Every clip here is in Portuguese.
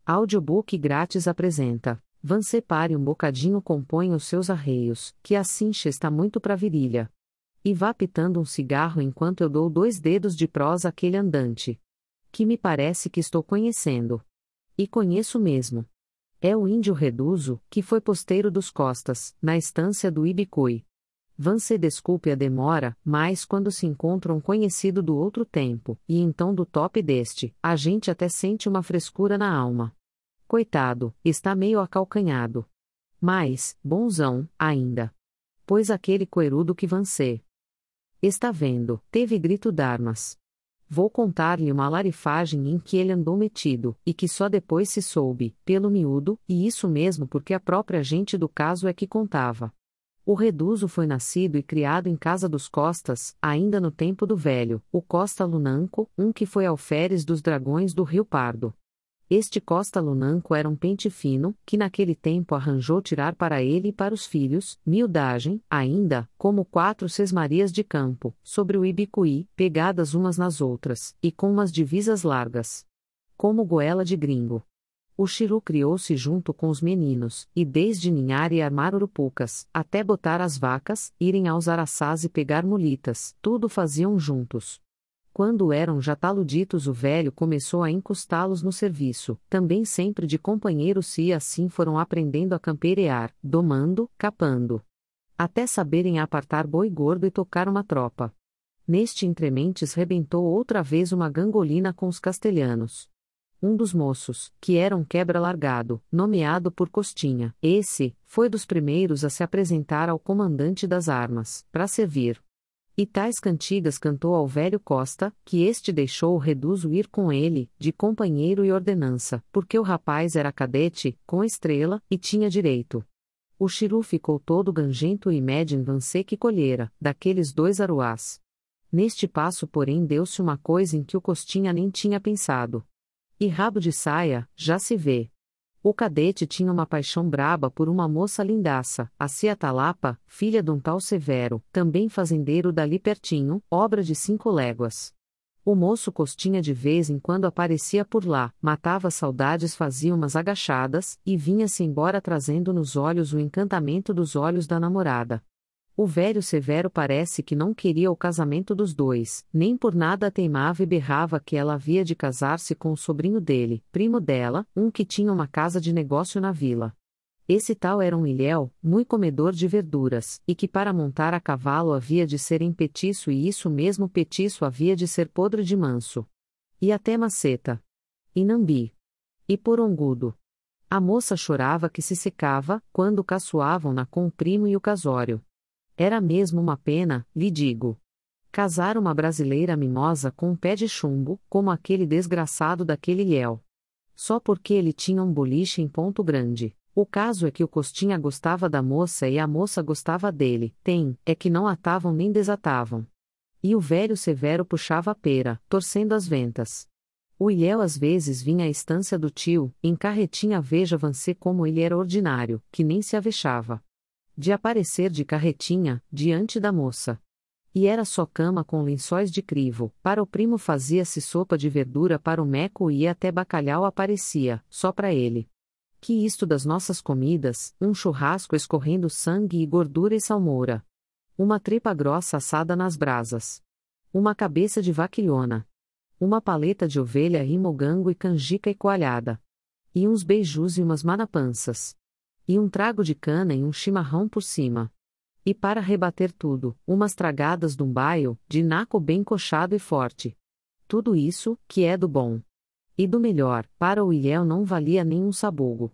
Audiobook grátis apresenta. Vance pare um bocadinho, compõe os seus arreios, que a cincha está muito pra virilha. E vá pitando um cigarro enquanto eu dou 2 dedos de prosa àquele andante. Que me parece que estou conhecendo. E conheço mesmo. É o índio Reduzo, que foi posteiro dos Costas, na estância do Ibicuí. Vance desculpe a demora, mas quando se encontra um conhecido do outro tempo, e então do top deste, a gente até sente uma frescura na alma. Coitado, está meio acalcanhado. Mas, bonzão, ainda. Pois aquele coerudo que Vance está vendo, teve grito d'armas. Vou contar-lhe uma larifagem em que ele andou metido, e que só depois se soube, pelo miúdo, e isso mesmo porque a própria gente do caso é que contava. O Reduzo foi nascido e criado em casa dos Costas, ainda no tempo do velho, o Costa Lunanco, que foi alferes dos Dragões do Rio Pardo. Este Costa Lunanco era um pente fino, que naquele tempo arranjou tirar para ele e para os filhos, miudagem, ainda, como 4 sesmarias de campo, sobre o Ibicuí, pegadas umas nas outras, e com umas divisas largas. Como goela de gringo. O Chiru criou-se junto com os meninos, e desde ninhar e armar urupucas, até botar as vacas, irem aos araçás e pegar mulitas, tudo faziam juntos. Quando eram já taluditos, o velho começou a encostá-los no serviço, também sempre de companheiros, e assim foram aprendendo a camperear, domando, capando. Até saberem apartar boi gordo e tocar uma tropa. Neste entrementes rebentou outra vez uma gangolina com os castelhanos. Um dos moços, que era um quebra-largado, nomeado por Costinha, esse, foi dos primeiros a se apresentar ao comandante das armas, para servir. E tais cantigas cantou ao velho Costa, que este deixou o Reduzo ir com ele, de companheiro e ordenança, porque o rapaz era cadete, com estrela, e tinha direito. O Chiru ficou todo gangento e mede em Vance que colhera, daqueles 2 aruás. Neste passo, porém, deu-se uma coisa em que o Costinha nem tinha pensado. E rabo de saia, já se vê. O cadete tinha uma paixão braba por uma moça lindaça, a Cia Talapa, filha de um tal Severo, também fazendeiro dali pertinho, obra de 5 léguas. O moço Costinha de vez em quando aparecia por lá, matava saudades, fazia umas agachadas, e vinha-se embora trazendo nos olhos o encantamento dos olhos da namorada. O velho Severo parece que não queria o casamento dos 2, nem por nada teimava e berrava que ela havia de casar-se com o sobrinho dele, primo dela, que tinha uma casa de negócio na vila. Esse tal era um ilhéu, muito comedor de verduras, e que para montar a cavalo havia de ser em petiço, e isso mesmo petiço havia de ser podre de manso. E até maceta. E nambi. E porongudo. A moça chorava que se secava, quando caçoavam-na com o primo e o casório. Era mesmo uma pena, lhe digo. Casar uma brasileira mimosa com um pé de chumbo, como aquele desgraçado daquele ilhéu. Só porque ele tinha um boliche em Ponto Grande. O caso é que o Costinha gostava da moça e a moça gostava dele, é que não atavam nem desatavam. E o velho Severo puxava a pera, torcendo as ventas. O ilhéu às vezes vinha à estância do tio, em carretinha, veja Vance como ele era ordinário, que nem se avexava de aparecer de carretinha, diante da moça. E era só cama com lençóis de crivo, para o primo fazia-se sopa de verdura, para o meco e até bacalhau aparecia, só para ele. Que isto das nossas comidas, um churrasco escorrendo sangue e gordura e salmoura. Uma tripa grossa assada nas brasas. Uma cabeça de vaquilhona. Uma paleta de ovelha rimogango e canjica e coalhada. E uns beijus e umas manapanças. E um trago de cana e um chimarrão por cima. E para rebater tudo, umas tragadas de um baio, de naco bem coxado e forte. Tudo isso, que é do bom. E do melhor, para o ilhéu não valia nem um sabugo.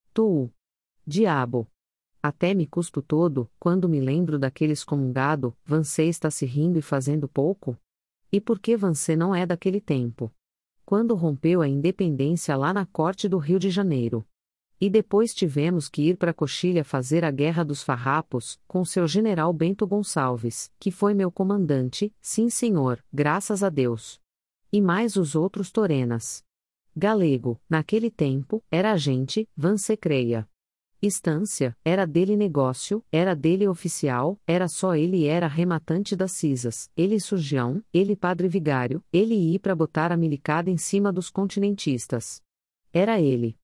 Diabo! Até me cuspo todo, quando me lembro daquele excomungado. Vance está se rindo e fazendo pouco? E por que Vance não é daquele tempo? Quando rompeu a independência lá na corte do Rio de Janeiro. E depois tivemos que ir para Coxilha fazer a Guerra dos Farrapos, com seu general Bento Gonçalves, que foi meu comandante, sim senhor, graças a Deus. E mais os outros torenas. Galego, naquele tempo, era agente, Vance creia. Estância, era dele negócio, era dele oficial, era só ele, era rematante das cisas, ele surgião, ele padre vigário, ele ia para botar a milicada em cima dos continentistas. Era ele.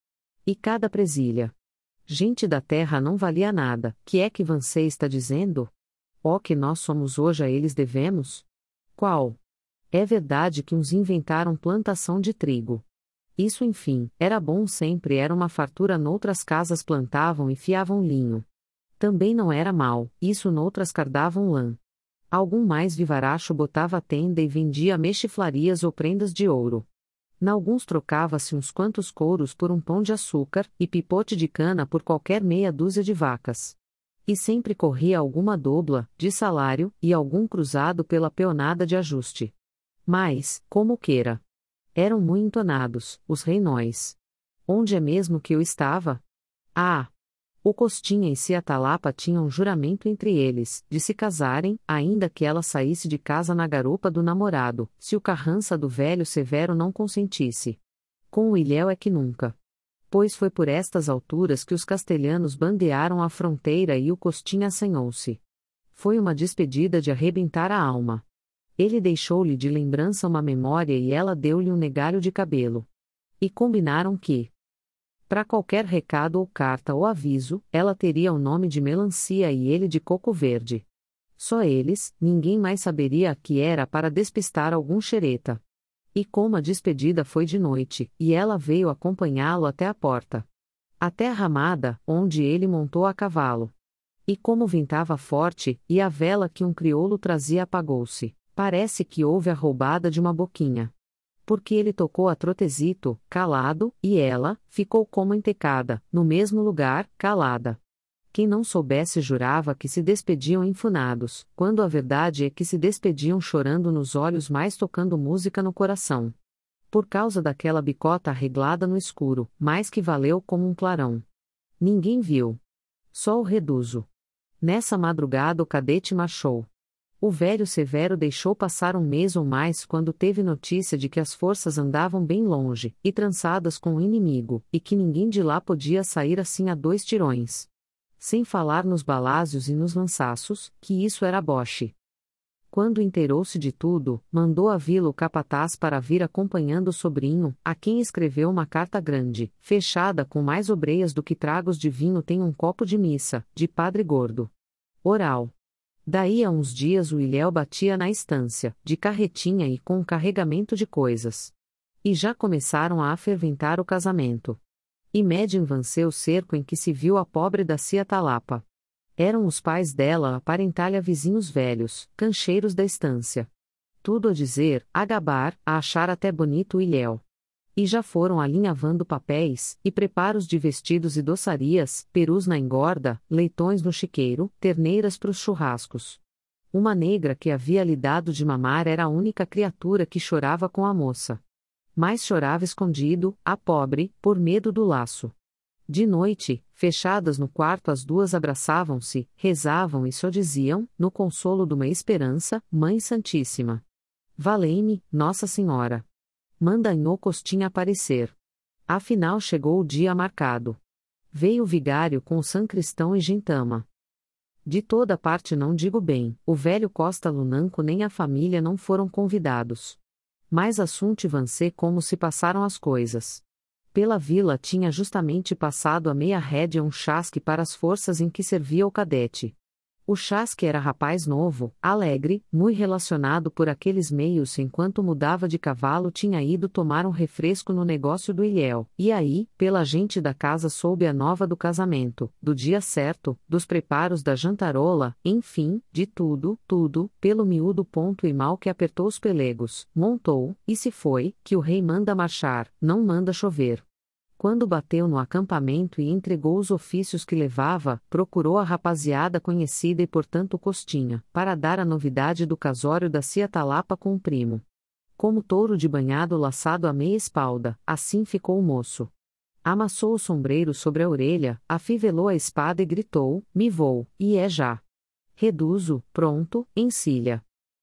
E cada presilha. Gente da terra não valia nada, que é que você está dizendo? Ó que nós somos hoje a eles devemos? Qual? É verdade que uns inventaram plantação de trigo. Isso enfim, era bom sempre era uma fartura noutras casas plantavam e fiavam linho. Também não era mal, isso noutras cardavam lã. Algum mais vivaracho botava tenda e vendia mexiflarias ou prendas de ouro. Nalguns trocava-se uns quantos couros por um pão de açúcar, e pipote de cana por qualquer meia dúzia de vacas. E sempre corria alguma dobla, de salário, e algum cruzado pela peonada de ajuste. Mas, como queira. Eram muito entonados, os reinóis. Onde é mesmo que eu estava? Ah! O Costinha e Ciatalapa tinham um juramento entre eles, de se casarem, ainda que ela saísse de casa na garupa do namorado, se o Carrança do velho Severo não consentisse. Com o Ilhéu é que nunca. Pois foi por estas alturas que os castelhanos bandearam a fronteira e o Costinha assanhou-se. Foi uma despedida de arrebentar a alma. Ele deixou-lhe de lembrança uma memória e ela deu-lhe um negalho de cabelo. E combinaram que, para qualquer recado ou carta ou aviso, ela teria o nome de melancia e ele de coco verde. Só eles, ninguém mais saberia a que era para despistar algum xereta. E como a despedida foi de noite, e ela veio acompanhá-lo até a porta. Até a ramada, onde ele montou a cavalo. E como ventava forte, e a vela que um crioulo trazia apagou-se, parece que houve a roubada de uma boquinha. Porque ele tocou a trotezito, calado, e ela, ficou como entecada, no mesmo lugar, calada. Quem não soubesse jurava que se despediam enfunados, quando a verdade é que se despediam chorando nos olhos mais tocando música no coração. Por causa daquela bicota arreglada no escuro, mais que valeu como um clarão. Ninguém viu. Só o reduzo. Nessa madrugada o cadete marchou. O velho Severo deixou passar um mês ou mais quando teve notícia de que as forças andavam bem longe, e trançadas com o inimigo, e que ninguém de lá podia sair assim a 2 tirões. Sem falar nos balásios e nos lançaços, que isso era boche. Quando inteirou-se de tudo, mandou a vila o capataz para vir acompanhando o sobrinho, a quem escreveu uma carta grande, fechada com mais obreias do que tragos de vinho tem um copo de missa, de padre gordo. Oral. Daí a uns dias o Ilhéu batia na estância, de carretinha e com um carregamento de coisas. E já começaram a aferventar o casamento. E mede vanceu o cerco em que se viu a pobre da Ciatalapa. Eram os pais dela a aparentar-lhe vizinhos velhos, cancheiros da estância. Tudo a dizer, a gabar, a achar até bonito o Ilhéu. E já foram alinhavando papéis, e preparos de vestidos e doçarias, perus na engorda, leitões no chiqueiro, terneiras pros churrascos. Uma negra que havia lhe dado de mamar era a única criatura que chorava com a moça. Mas chorava escondido, a pobre, por medo do laço. De noite, fechadas no quarto as duas abraçavam-se, rezavam e só diziam, no consolo de uma esperança, Mãe Santíssima. Valei-me, Nossa Senhora. Mandanhou Costinha aparecer. Afinal chegou o dia marcado. Veio o vigário com o sancristão e gentama. De toda parte não digo bem, o velho Costa Lunanco nem a família não foram convidados. Mas assunte vancê como se passaram as coisas. Pela vila tinha justamente passado a meia rédea um chasque para as forças em que servia o cadete. O chasque era rapaz novo, alegre, muito relacionado por aqueles meios enquanto mudava de cavalo tinha ido tomar um refresco no negócio do Ilhéu, e aí, pela gente da casa soube a nova do casamento, do dia certo, dos preparos da jantarola, enfim, de tudo, pelo miúdo ponto e mal que apertou os pelegos, montou, e se foi, que o rei manda marchar, não manda chover. Quando bateu no acampamento e entregou os ofícios que levava, procurou a rapaziada conhecida e portanto Costinha, para dar a novidade do casório da Ciatalapa com o primo. Como touro de banhado laçado à meia espalda, assim ficou o moço. Amassou o sombreiro sobre a orelha, afivelou a espada e gritou, me vou, e é já. Reduzo, pronto, encilha.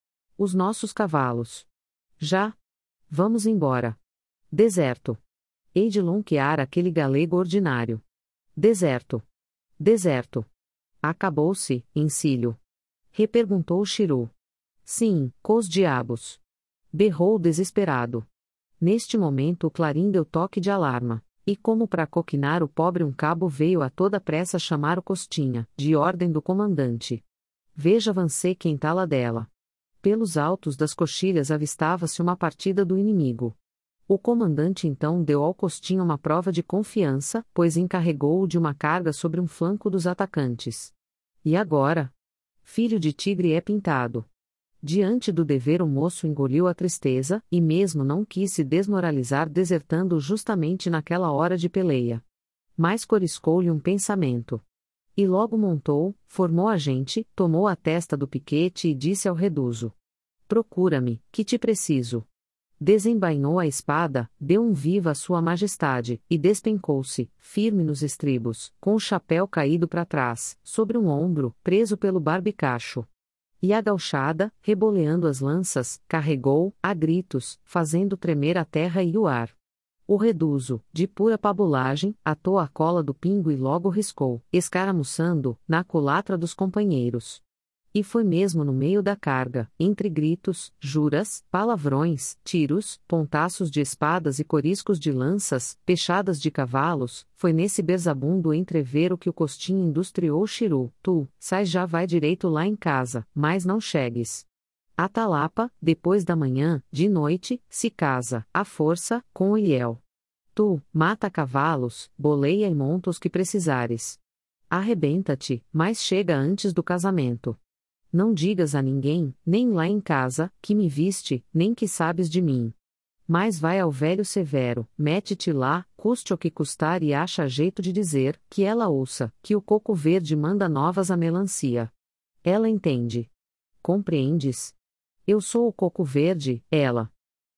Os nossos cavalos. Já. Vamos embora. Deserto. Hei de lonquear aquele galego ordinário. Deserto. Deserto. Acabou-se, encilho. Reperguntou o Chiru. Sim, cos diabos. Berrou desesperado. Neste momento o clarim deu toque de alarma. E como para coquinar o pobre um cabo veio a toda pressa chamar o Costinha, de ordem do comandante. Veja você quem tala dela. Pelos altos das coxilhas avistava-se uma partida do inimigo. O comandante então deu ao Costinha uma prova de confiança, pois encarregou-o de uma carga sobre um flanco dos atacantes. E agora? Filho de tigre é pintado. Diante do dever o moço engoliu a tristeza, e mesmo não quis se desmoralizar desertando justamente naquela hora de peleia. Mas coriscou-lhe um pensamento. E logo montou, formou a gente, tomou a testa do piquete e disse ao reduzo: Procura-me, que te preciso. Desembainhou a espada, deu um viva à sua majestade, e despencou-se, firme nos estribos, com o chapéu caído para trás, sobre um ombro, preso pelo barbicacho. E a gauchada, reboleando as lanças, carregou, a gritos, fazendo tremer a terra e o ar. O reduzo, de pura pabulagem, atou a cola do pingo e logo riscou, escaramuçando, na culatra dos companheiros. E foi mesmo no meio da carga, entre gritos, juras, palavrões, tiros, pontaços de espadas e coriscos de lanças, pechadas de cavalos, foi nesse berzabundo entrever o que o Costinha industriou Chiru: Tu, sai já vai direito lá em casa, mas não chegues. A talapa, depois da manhã, de noite, se casa, à força, com o Ilhéu. Tu, mata cavalos, boleia e monta os que precisares. Arrebenta-te, mas chega antes do casamento. Não digas a ninguém, nem lá em casa, que me viste, nem que sabes de mim. Mas vai ao velho Severo, mete-te lá, custe o que custar e acha jeito de dizer, que ela ouça, que o coco verde manda novas à melancia. Ela entende. Compreendes? Eu sou o coco verde, ela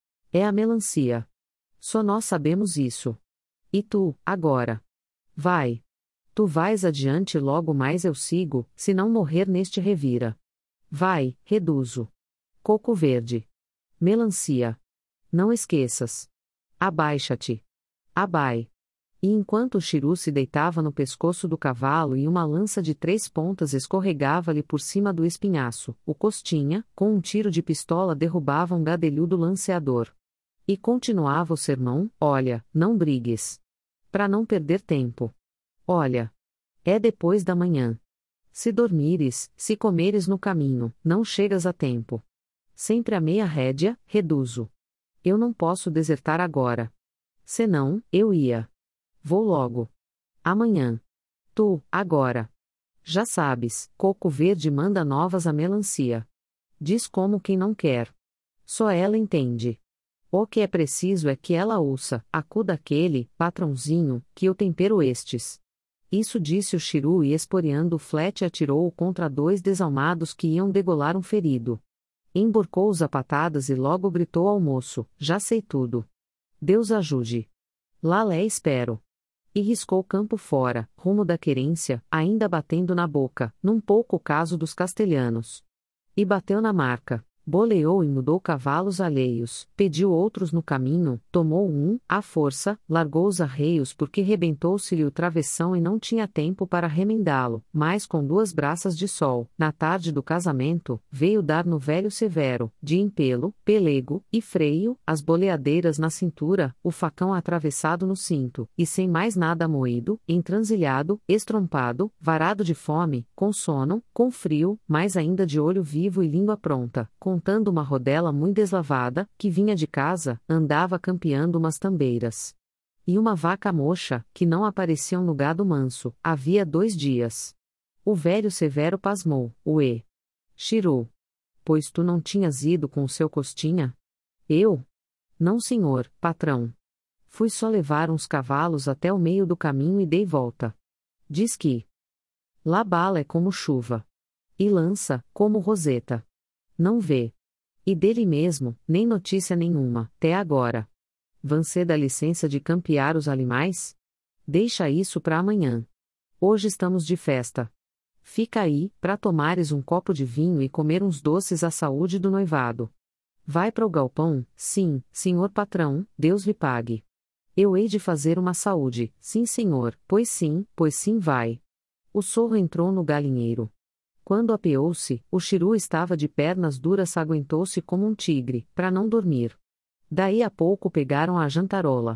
é a melancia. Só nós sabemos isso. E tu, agora? Vai. Tu vais adiante logo mais eu sigo, se não morrer neste revira. Vai, reduzo. Coco verde. Melancia. Não esqueças. Abaixa-te. Abai. E enquanto o Chiru se deitava no pescoço do cavalo e uma lança de 3 pontas escorregava-lhe por cima do espinhaço, o Costinha, com um tiro de pistola derrubava um gadelhudo lanceador. E continuava o sermão: Olha, não brigues. Pra não perder tempo. Olha. É depois da manhã. Se dormires, se comeres no caminho, não chegas a tempo. Sempre a meia rédea, reduzo. Eu não posso desertar agora. Senão, eu ia. Vou logo. Amanhã. Tu, agora. Já sabes, coco verde manda novas à melancia. Diz como quem não quer. Só ela entende. O que é preciso é que ela ouça, acuda aquele, patrãozinho, que eu tempero estes. Isso disse o Chiru e esporeando o flete atirou-o contra 2 desalmados que iam degolar um ferido. Emborcou-os a patadas e logo gritou ao moço: Já sei tudo. Deus ajude. Lá lé espero. E riscou campo fora, rumo da querência, ainda batendo na boca, num pouco caso dos castelhanos. E bateu na marca. Boleou e mudou cavalos alheios, pediu outros no caminho, tomou um, à força, largou os arreios porque rebentou-se-lhe o travessão e não tinha tempo para remendá-lo, mas com 2 braças de sol, na tarde do casamento, veio dar no velho Severo, de empelo, pelego, e freio, as boleadeiras na cintura, o facão atravessado no cinto, e sem mais nada moído, entransilhado, estrompado, varado de fome, com sono, com frio, mais ainda de olho vivo e língua pronta, contando uma rodela muito deslavada, que vinha de casa, andava campeando umas tambeiras. E uma vaca mocha, que não apareciam no gado manso, havia 2 dias. O velho Severo pasmou: Uê! Chiru! Pois tu não tinhas ido com o seu Costinha? Eu? Não senhor, patrão. Fui só levar uns cavalos até o meio do caminho e dei volta. Diz que lá bala é como chuva. E lança, como roseta. Não vê. E dele mesmo, nem notícia nenhuma, até agora. Vancê dá licença de campear os animais? Deixa isso para amanhã. Hoje estamos de festa. Fica aí, para tomares um copo de vinho e comer uns doces à saúde do noivado. Vai para o galpão? Sim, senhor patrão, Deus lhe pague. Eu hei de fazer uma saúde, sim senhor, pois sim vai. O sorro entrou no galinheiro. Quando apeou-se, o Chiru estava de pernas duras, aguentou-se como um tigre, para não dormir. Daí a pouco pegaram a jantarola.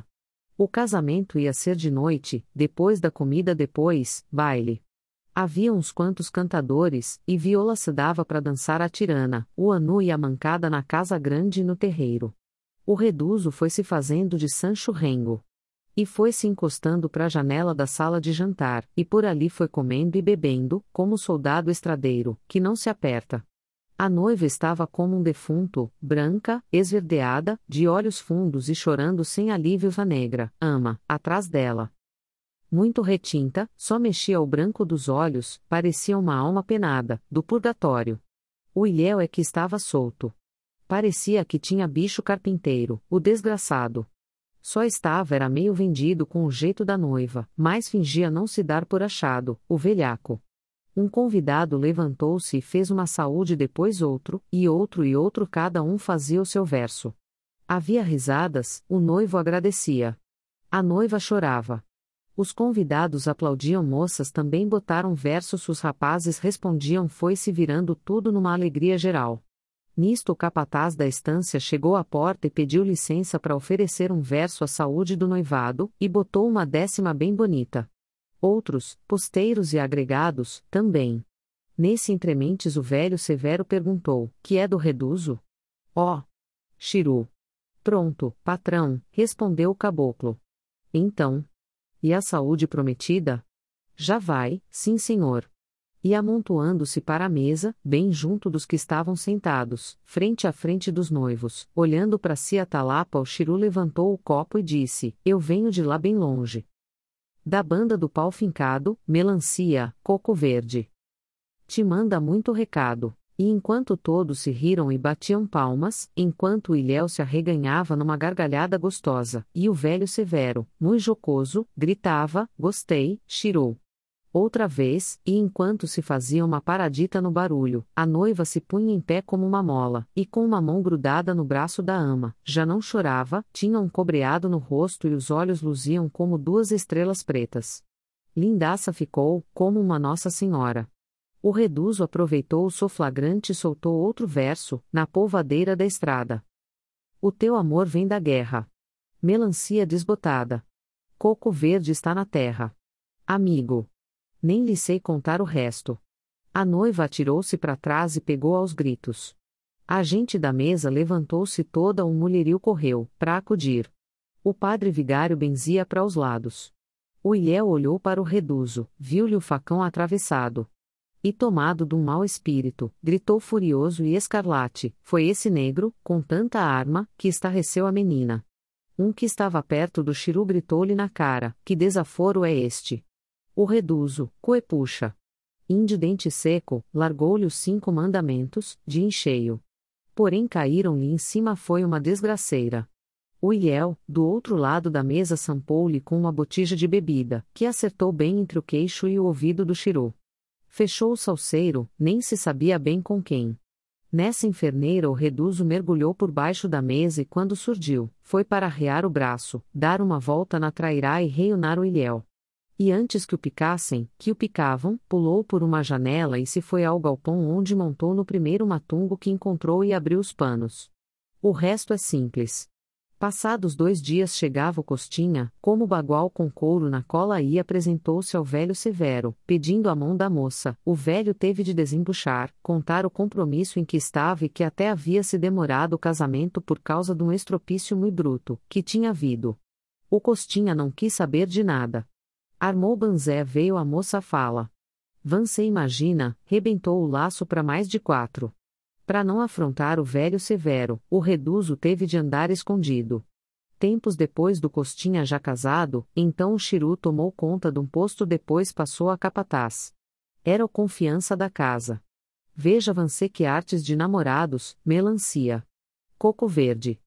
O casamento ia ser de noite, depois da comida depois, baile. Havia uns quantos cantadores, e viola se dava para dançar a tirana, o anu e a mancada na casa grande e no terreiro. O reduzo foi se fazendo de Sancho Rengo. E foi se encostando para a janela da sala de jantar, e por ali foi comendo e bebendo, como soldado estradeiro, que não se aperta. A noiva estava como um defunto, branca, esverdeada, de olhos fundos e chorando sem alívio. A negra, ama, atrás dela. Muito retinta, só mexia o branco dos olhos, parecia uma alma penada, do purgatório. O ilhéu é que estava solto. Parecia que tinha bicho carpinteiro, o desgraçado. Só estava era meio vendido com o jeito da noiva, mas fingia não se dar por achado, o velhaco. Um convidado levantou-se e fez uma saúde, depois outro, e outro, cada um fazia o seu verso. Havia risadas, o noivo agradecia. A noiva chorava. Os convidados aplaudiam, moças também botaram versos, os rapazes respondiam, foi-se virando tudo numa alegria geral. Nisto o capataz da estância chegou à porta e pediu licença para oferecer um verso à saúde do noivado, e botou uma 10ª bem bonita. Outros, posteiros e agregados, também. Nesse entrementes o velho severo perguntou, que é do reduzo? Ó! Chiru. Pronto, patrão, respondeu o caboclo. Então. E a saúde prometida? Já vai, sim senhor. E amontoando-se para a mesa, bem junto dos que estavam sentados, frente a frente dos noivos, olhando para si a talapa, o Chiru levantou o copo e disse, eu venho de lá bem longe. Da banda do pau fincado, melancia, coco verde. Te manda muito recado. E enquanto todos se riram e batiam palmas, enquanto o ilhéu se arreganhava numa gargalhada gostosa, e o velho severo, muito jocoso, gritava, gostei, Chiru. Outra vez, e enquanto se fazia uma paradita no barulho, a noiva se punha em pé como uma mola, e com uma mão grudada no braço da ama, já não chorava, tinha um cobreado no rosto e os olhos luziam como 2 estrelas pretas. Lindaça ficou, como uma Nossa Senhora. O reduzo aproveitou o soflagrante e soltou outro verso, na polvadeira da estrada. O teu amor vem da guerra. Melancia desbotada. Coco verde está na terra. Amigo. Nem lhe sei contar o resto. A noiva atirou-se para trás e pegou aos gritos. A gente da mesa levantou-se toda, um mulherio correu, para acudir. O padre vigário benzia para os lados. O ilhéu olhou para o reduzo, viu-lhe o facão atravessado. E tomado de um mau espírito, gritou furioso e escarlate, foi esse negro, com tanta arma, que estarreceu a menina. Um que estava perto do Chiru gritou-lhe na cara, que desaforo é este? O reduzo, coepuxa. Índio dente seco, largou-lhe os 5 mandamentos, de em cheio. Porém caíram-lhe em cima foi uma desgraceira. O ilhéu, do outro lado da mesa sampou-lhe com uma botija de bebida, que acertou bem entre o queixo e o ouvido do Chiru. Fechou o salseiro, nem se sabia bem com quem. Nessa inferneira o reduzo mergulhou por baixo da mesa e quando surgiu, foi para arrear o braço, dar uma volta na trairá e reiunar o ilhéu. E antes que o picassem, que o picavam, pulou por uma janela e se foi ao galpão onde montou no primeiro matungo que encontrou e abriu os panos. O resto é simples. Passados 2 dias chegava o Costinha, como bagual com couro na cola e apresentou-se ao velho severo, pedindo a mão da moça. O velho teve de desembuchar, contar o compromisso em que estava e que até havia se demorado o casamento por causa de um estropício muito bruto, que tinha havido. O Costinha não quis saber de nada. Armou banzé, veio a moça à fala. Vancê imagina, rebentou o laço para mais de 4. Para não afrontar o velho severo, o reduzo teve de andar escondido. Tempos depois do Costinha já casado, então o Chiru tomou conta de um posto, depois passou a capataz. Era o confiança da casa. Veja Vancê que artes de namorados, melancia. Coco verde.